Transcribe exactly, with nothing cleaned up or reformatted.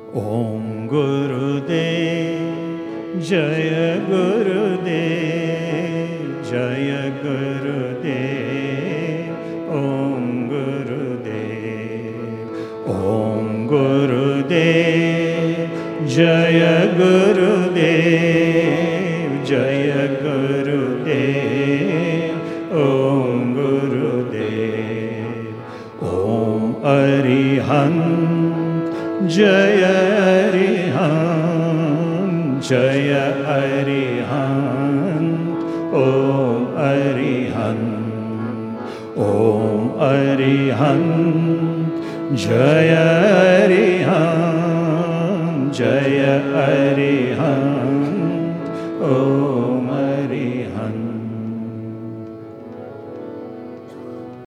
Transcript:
ओम गुरुदेव जय गुरुदेव जय गुरुदेव ओम गुरुदेव ओम गुरुदेव जय गुरुदेव जय गुरुदेव ओम गुरुदेव ओम अरिहंत जय अरिहंत जय अरिहंत ओम अरिहंत ओम अरिहंत जय अरिहंत जय अरिहंत ओम